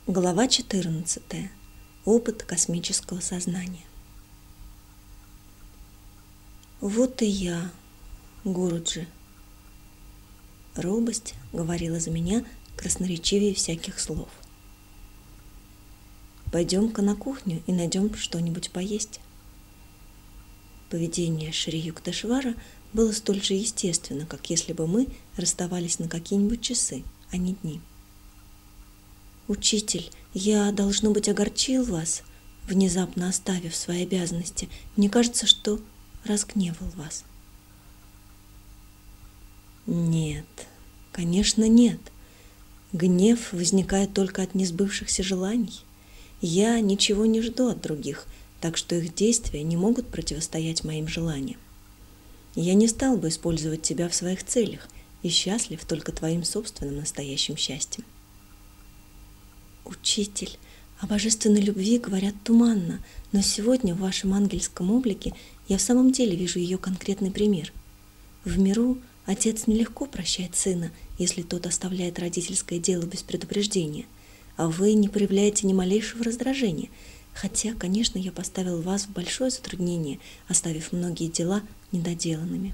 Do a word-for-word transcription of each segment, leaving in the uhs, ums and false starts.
Глава четырнадцатая. Опыт космического сознания. Вот и я, Гуруджи. Робость говорила за меня красноречивее всяких слов. Пойдем-ка на кухню и найдем что-нибудь поесть. Поведение Шри Юктешвара было столь же естественно, как если бы мы расставались на какие-нибудь часы, а не дни. «Учитель, я, должно быть, огорчил вас, внезапно оставив свои обязанности. Мне кажется, что разгневал вас». Нет, конечно, нет. Гнев возникает только от несбывшихся желаний. Я ничего не жду от других, так что их действия не могут противостоять моим желаниям. Я не стал бы использовать тебя в своих целях и счастлив только твоим собственным настоящим счастьем. Учитель, о божественной любви говорят туманно, но сегодня в вашем ангельском облике я в самом деле вижу ее конкретный пример. В миру отец нелегко прощает сына, если тот оставляет родительское дело без предупреждения, а вы не проявляете ни малейшего раздражения, хотя, конечно, я поставил вас в большое затруднение, оставив многие дела недоделанными.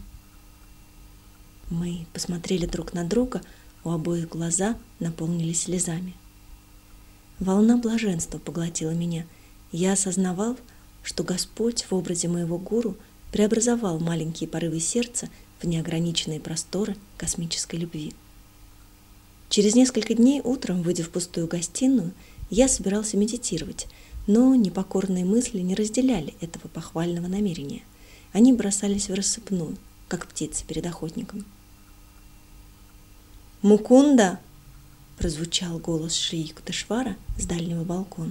Мы посмотрели друг на друга, у обоих глаза наполнились слезами. Волна блаженства поглотила меня. Я осознавал, что Господь в образе моего гуру преобразовал маленькие порывы сердца в неограниченные просторы космической любви. Через несколько дней утром, выйдя в пустую гостиную, я собирался медитировать, но непокорные мысли не разделяли этого похвального намерения. Они бросались в рассыпную, как птицы перед охотником. «Мукунда!» — прозвучал голос Шри Юктешвара с дальнего балкона.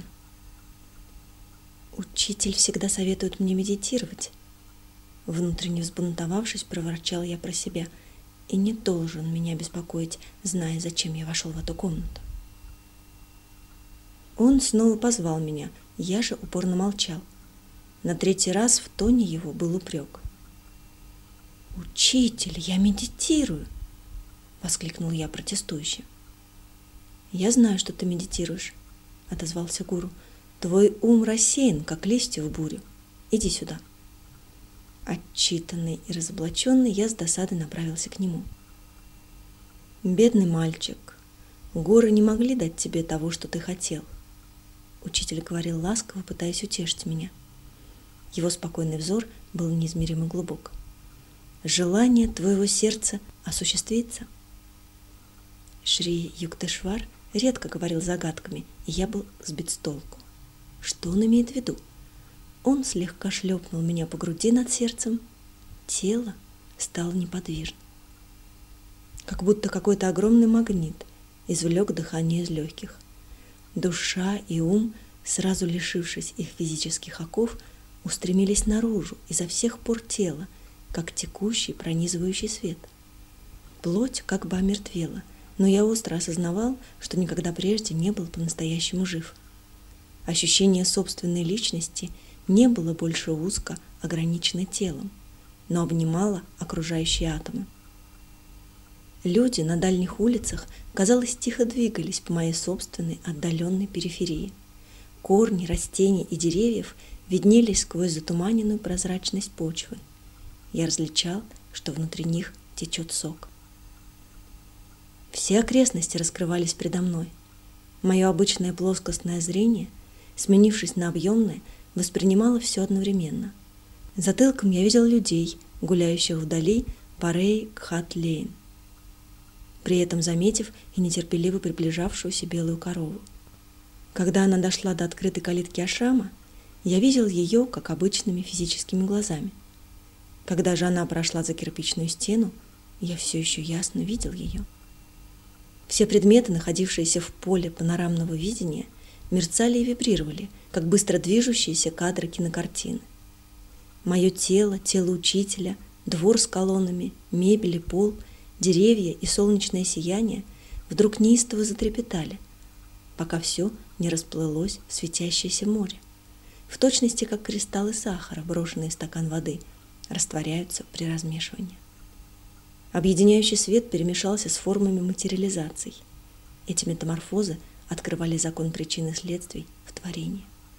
«Учитель всегда советует мне медитировать». Внутренне взбунтовавшись, проворчал я про себя. И не должен меня беспокоить, зная, зачем я вошел в эту комнату. Он снова позвал меня, я же упорно молчал. На третий раз в тоне его был упрек. «Учитель, я медитирую!» — воскликнул я протестующе. «Я знаю, что ты медитируешь», — отозвался гуру. «Твой ум рассеян, как листья в бурю. Иди сюда». Отчитанный и разоблаченный, я с досадой направился к нему. «Бедный мальчик, горы не могли дать тебе того, что ты хотел», — учитель говорил ласково, пытаясь утешить меня. Его спокойный взор был неизмеримо глубок. «Желание твоего сердца осуществится». Шри Юктешвар редко говорил загадками, и я был сбит с толку. Что он имеет в виду? Он слегка шлепнул меня по груди над сердцем. Тело стало неподвижно. Как будто какой-то огромный магнит извлек дыхание из легких. Душа и ум, сразу лишившись их физических оков, устремились наружу изо всех пор тела, как текущий пронизывающий свет. Плоть как бы омертвела, но я остро осознавал, что никогда прежде не был по-настоящему жив. Ощущение собственной личности не было больше узко ограничено телом, но обнимало окружающие атомы. Люди на дальних улицах, казалось, тихо двигались по моей собственной отдаленной периферии. Корни растений и деревьев виднелись сквозь затуманенную прозрачность почвы. Я различал, что внутри них течет сок. Все окрестности раскрывались передо мной. Мое обычное плоскостное зрение, сменившись на объемное, воспринимало все одновременно. Затылком я видел людей, гуляющих вдали по Рей-Кхат-Лейн, при этом заметив и нетерпеливо приближавшуюся белую корову. Когда она дошла до открытой калитки ашрама, я видел ее, как обычными физическими глазами. Когда же она прошла за кирпичную стену, я все еще ясно видел ее. Все предметы, находившиеся в поле панорамного видения, мерцали и вибрировали, как быстро движущиеся кадры кинокартины. Мое тело, тело учителя, двор с колоннами, мебель и пол, деревья и солнечное сияние вдруг неистово затрепетали, пока все не расплылось в светящееся море, в точности как кристаллы сахара, брошенные в стакан воды, растворяются при размешивании. Объединяющий свет перемешался с формами материализаций. Эти метаморфозы открывали закон причин и следствий в творении.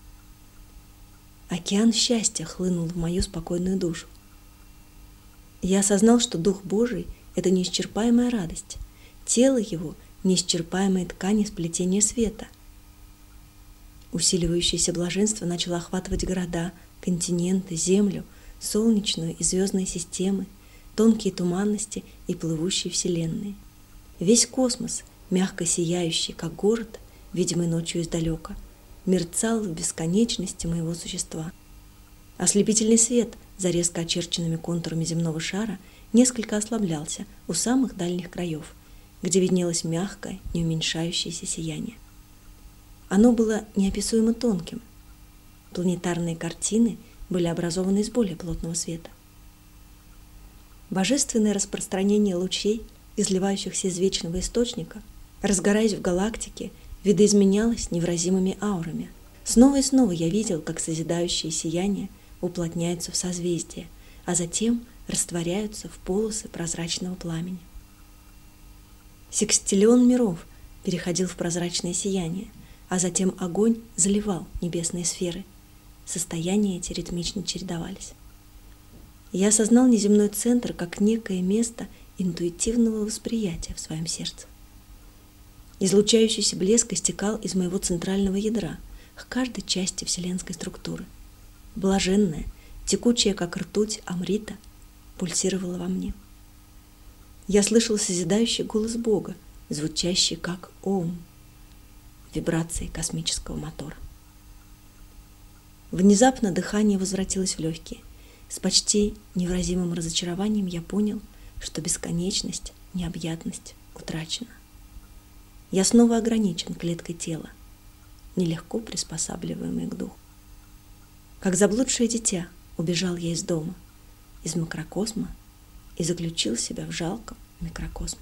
Океан счастья хлынул в мою спокойную душу. Я осознал, что Дух Божий — это неисчерпаемая радость, тело Его — неисчерпаемые ткани сплетения света. Усиливающееся блаженство начало охватывать города, континенты, землю, солнечную и звездные системы, тонкие туманности и плывущие вселенные. Весь космос, мягко сияющий, как город, видимый ночью издалека, мерцал в бесконечности моего существа. Ослепительный свет за резко очерченными контурами земного шара несколько ослаблялся у самых дальних краев, где виднелось мягкое, неуменьшающееся сияние. Оно было неописуемо тонким. Планетарные картины были образованы из более плотного света. Божественное распространение лучей, изливающихся из вечного источника, разгораясь в галактике, видоизменялось невыразимыми аурами. Снова и снова я видел, как созидающие сияния уплотняются в созвездия, а затем растворяются в полосы прозрачного пламени. Секстиллион миров переходил в прозрачное сияние, а затем огонь заливал небесные сферы. Состояния эти ритмично чередовались. Я осознал неземной центр как некое место интуитивного восприятия в своем сердце. Излучающийся блеск истекал из моего центрального ядра к каждой части вселенской структуры. Блаженная, текучая, как ртуть, амрита пульсировала во мне. Я слышал созидающий голос Бога, звучащий как Ом, вибрации космического мотора. Внезапно дыхание возвратилось в легкие. С почти невыразимым разочарованием я понял, что бесконечность, необъятность утрачена. Я снова ограничен клеткой тела, нелегко приспосабливаемой к духу. Как заблудшее дитя убежал я из дома, из макрокосма и заключил себя в жалком микрокосме.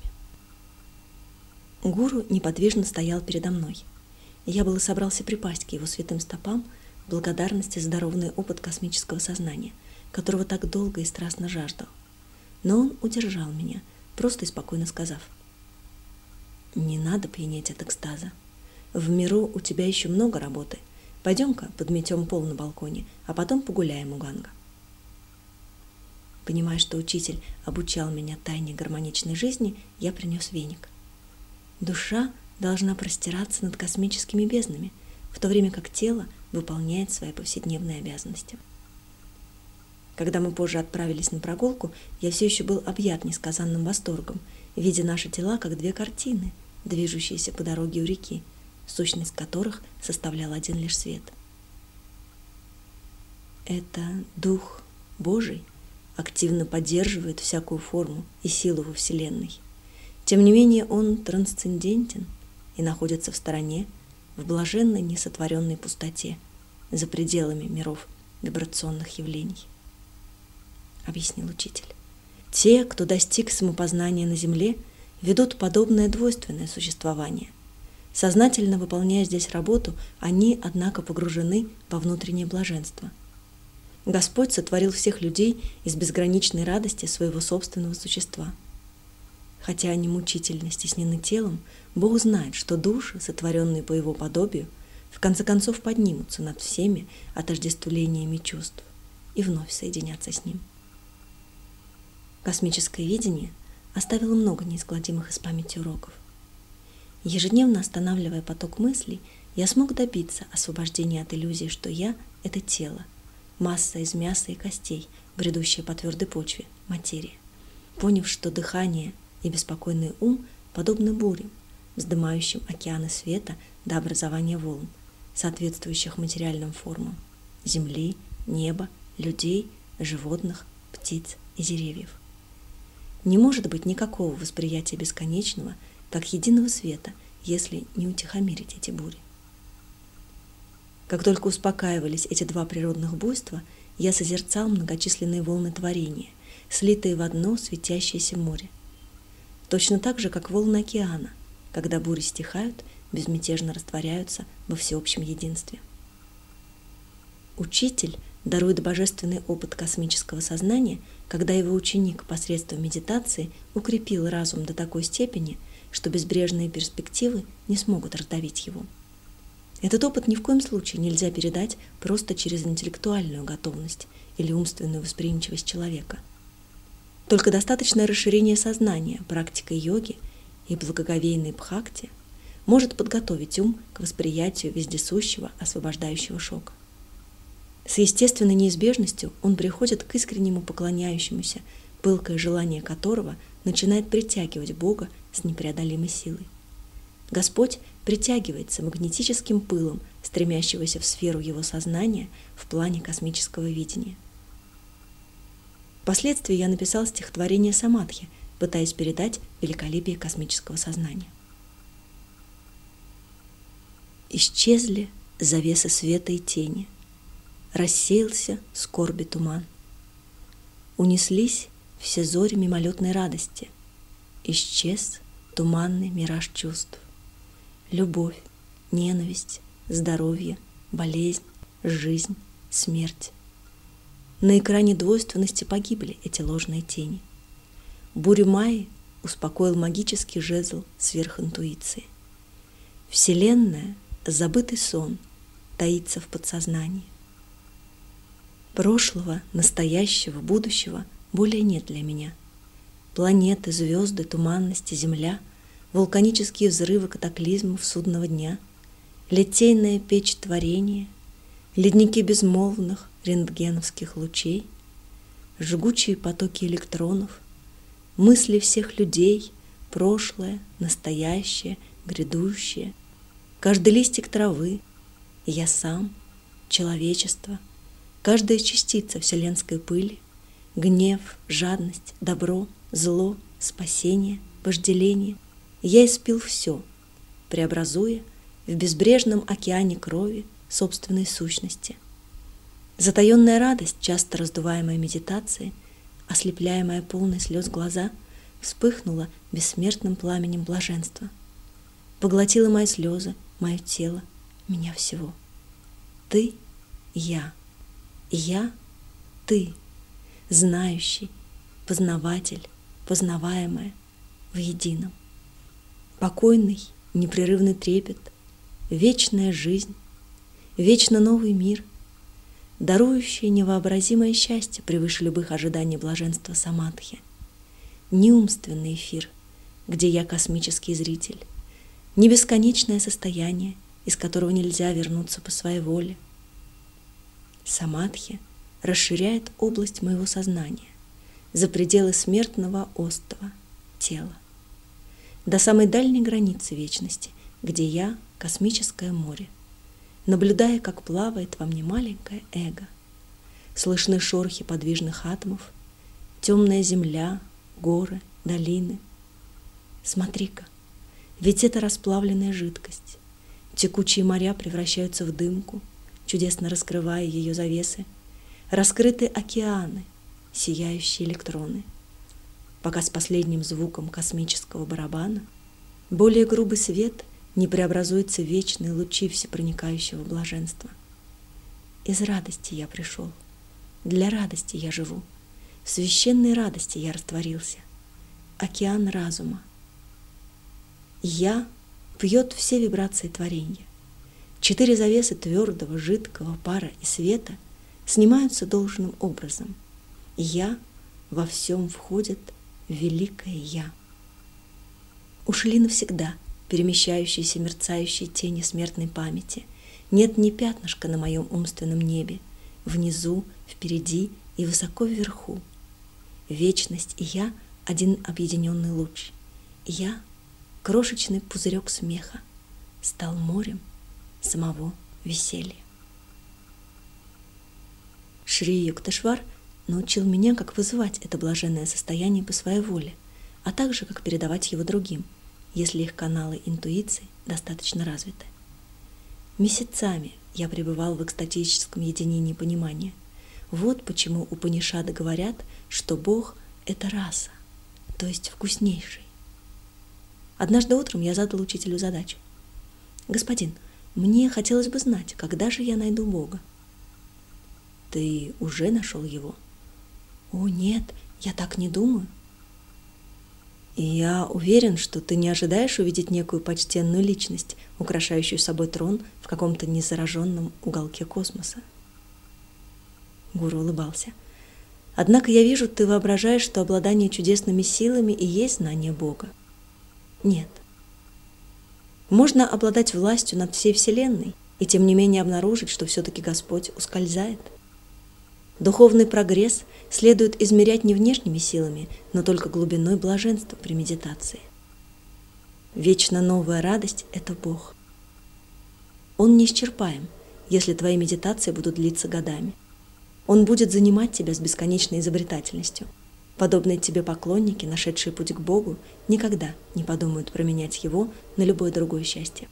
Гуру неподвижно стоял передо мной, и я было собрался припасть к его святым стопам в благодарности за дарованный опыт космического сознания, которого так долго и страстно жаждал. Но он удержал меня, просто и спокойно сказав: «Не надо пьянеть от экстаза. В миру у тебя еще много работы. Пойдем-ка подметем пол на балконе, а потом погуляем у Ганга». Понимая, что учитель обучал меня тайне гармоничной жизни, я принес веник. Душа должна простираться над космическими безднами, в то время как тело выполняет свои повседневные обязанности. Когда мы позже отправились на прогулку, я все еще был объят несказанным восторгом, видя наши тела как две картины, движущиеся по дороге у реки, сущность которых составлял один лишь свет. Это Дух Божий активно поддерживает всякую форму и силу во Вселенной. Тем не менее, Он трансцендентен и находится в стороне, в блаженной несотворенной пустоте, за пределами миров вибрационных явлений, объяснил учитель. Те, кто достиг самопознания на Земле, ведут подобное двойственное существование. Сознательно выполняя здесь работу, они, однако, погружены во внутреннее блаженство. Господь сотворил всех людей из безграничной радости своего собственного существа. Хотя они мучительно стеснены телом, Бог знает, что души, сотворенные по Его подобию, в конце концов поднимутся над всеми отождествлениями чувств и вновь соединятся с Ним. Космическое видение оставило много неизгладимых из памяти уроков. Ежедневно останавливая поток мыслей, я смог добиться освобождения от иллюзии, что я — это тело, масса из мяса и костей, бредущая по твердой почве, материя. Поняв, что дыхание и беспокойный ум подобны бурям, вздымающим океаны света до образования волн, соответствующих материальным формам — земли, неба, людей, животных, птиц и деревьев. Не может быть никакого восприятия бесконечного, как единого света, если не утихомирить эти бури. Как только успокаивались эти два природных буйства, я созерцал многочисленные волны творения, слитые в одно светящееся море. Точно так же, как волны океана, когда бури стихают, безмятежно растворяются во всеобщем единстве. Учитель дарует божественный опыт космического сознания, когда его ученик посредством медитации укрепил разум до такой степени, что безбрежные перспективы не смогут раздавить его. Этот опыт ни в коем случае нельзя передать просто через интеллектуальную готовность или умственную восприимчивость человека. Только достаточное расширение сознания практикой йоги и благоговейной бхакти может подготовить ум к восприятию вездесущего освобождающего шока. С естественной неизбежностью он приходит к искреннему поклоняющемуся, пылкое желание которого начинает притягивать Бога с непреодолимой силой. Господь притягивается магнетическим пылом, стремящегося в сферу его сознания в плане космического видения. Впоследствии я написал стихотворение «Самадхи», пытаясь передать великолепие космического сознания. Исчезли завесы света и тени, рассеялся скорби туман. Унеслись все зори мимолетной радости, исчез туманный мираж чувств. Любовь, ненависть, здоровье, болезнь, жизнь, смерть. На экране двойственности погибли эти ложные тени. Бурю Майи успокоил магический жезл сверхинтуиции. Вселенная, забытый сон, таится в подсознании. Прошлого, настоящего, будущего более нет для меня. Планеты, звезды, туманности, земля, вулканические взрывы катаклизмов судного дня, литейная печь творения, ледники безмолвных рентгеновских лучей, жгучие потоки электронов, мысли всех людей, прошлое, настоящее, грядущее, каждый листик травы, я сам, человечество, каждая частица вселенской пыли, гнев, жадность, добро, зло, спасение, вожделение. Я испил все, преобразуя в безбрежном океане крови собственной сущности. Затаенная радость, часто раздуваемая медитацией, ослепляемая полной слез глаза, вспыхнула бессмертным пламенем блаженства. Поглотила мои слезы, мое тело, меня всего. Ты — я, и я — ты, знающий, познаватель, познаваемое в едином. Покойный, непрерывный трепет, вечная жизнь, вечно новый мир, дарующий невообразимое счастье превыше любых ожиданий блаженства самадхи, не умственный эфир, где я космический зритель, не бесконечное состояние, из которого нельзя вернуться по своей воле. Самадхи расширяет область моего сознания за пределы смертного острова тела, до самой дальней границы вечности, где я — космическое море, наблюдая, как плавает во мне маленькое эго. Слышны шорохи подвижных атомов, темная земля, горы, долины. Смотри-ка, ведь это расплавленная жидкость. Текучие моря превращаются в дымку, чудесно раскрывая ее завесы. Раскрыты океаны, сияющие электроны. Пока с последним звуком космического барабана более грубый свет не преобразуется в вечные лучи всепроникающего блаженства. Из радости я пришел, для радости я живу, в священной радости я растворился. Океан разума. Я пьет все вибрации творения. Четыре завесы твердого, жидкого, пара и света снимаются должным образом. Я во всем входит в великое Я. Ушли навсегда перемещающиеся мерцающие тени смертной памяти. Нет ни пятнышка на моем умственном небе, внизу, впереди и высоко вверху. Вечность и я — один объединенный луч. Я — крошечный пузырек смеха, стал морем самого веселья. Шри Юктешвар научил меня, как вызывать это блаженное состояние по своей воле, а также как передавать его другим, если их каналы интуиции достаточно развиты. Месяцами я пребывал в экстатическом единении понимания. Вот почему Упанишады говорят, что Бог — это раса, то есть вкуснейший. Однажды утром я задал учителю задачу. «Господин, мне хотелось бы знать, когда же я найду Бога?» «Ты уже нашел его?» «О, нет, я так не думаю». И я уверен, что ты не ожидаешь увидеть некую почтенную личность, украшающую собой трон в каком-то незараженном уголке космоса. Гуру улыбался. Однако я вижу, ты воображаешь, что обладание чудесными силами и есть знание Бога. Нет. Можно обладать властью над всей Вселенной и тем не менее обнаружить, что все-таки Господь ускользает. Духовный прогресс следует измерять не внешними силами, но только глубиной блаженства при медитации. Вечно новая радость – это Бог. Он неисчерпаем, если твои медитации будут длиться годами. Он будет занимать тебя с бесконечной изобретательностью. Подобные тебе поклонники, нашедшие путь к Богу, никогда не подумают променять его на любое другое счастье.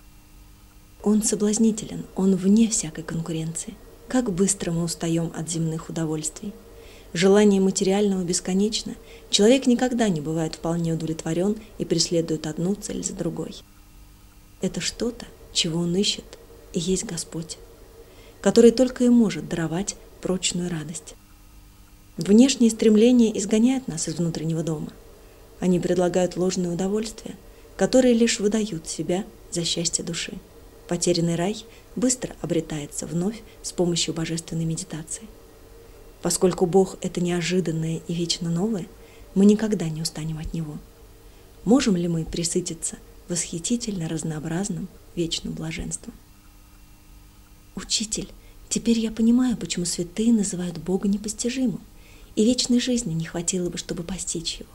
Он соблазнителен, он вне всякой конкуренции. Как быстро мы устаем от земных удовольствий. Желание материального бесконечно. Человек никогда не бывает вполне удовлетворен и преследует одну цель за другой. Это что-то, чего он ищет, и есть Господь, который только и может даровать прочную радость. Внешние стремления изгоняют нас из внутреннего дома. Они предлагают ложные удовольствия, которые лишь выдают себя за счастье души. Потерянный рай быстро обретается вновь с помощью божественной медитации. Поскольку Бог — это неожиданное и вечно новое, мы никогда не устанем от Него. Можем ли мы пресытиться восхитительно разнообразным вечным блаженством? Учитель, теперь я понимаю, почему святые называют Бога непостижимым, и вечной жизни не хватило бы, чтобы постичь Его.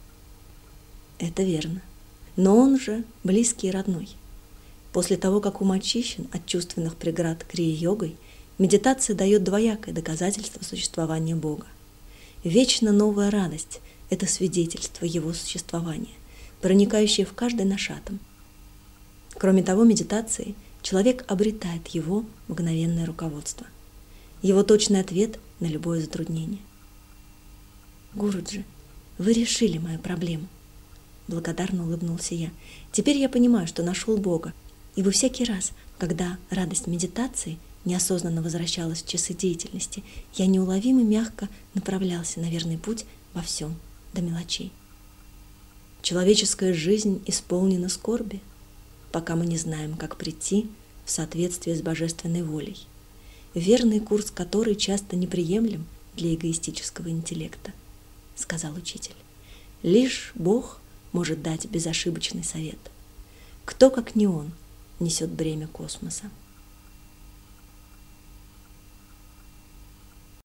Это верно, но Он же близкий и родной. После того, как ум очищен от чувственных преград крия-йогой, медитация дает двоякое доказательство существования Бога. Вечно новая радость – это свидетельство Его существования, проникающее в каждый наш атом. Кроме того, медитацией человек обретает Его мгновенное руководство, Его точный ответ на любое затруднение. «Гуруджи, вы решили мою проблему», – благодарно улыбнулся я. «Теперь я понимаю, что нашел Бога, ибо всякий раз, когда радость медитации неосознанно возвращалась в часы деятельности, я неуловимо мягко направлялся на верный путь во всем, до мелочей. Человеческая жизнь исполнена скорби, пока мы не знаем, как прийти в соответствии с божественной волей, верный курс которой часто неприемлем для эгоистического интеллекта», — сказал учитель. «Лишь Бог может дать безошибочный совет. Кто, как не Он, несет бремя космоса?»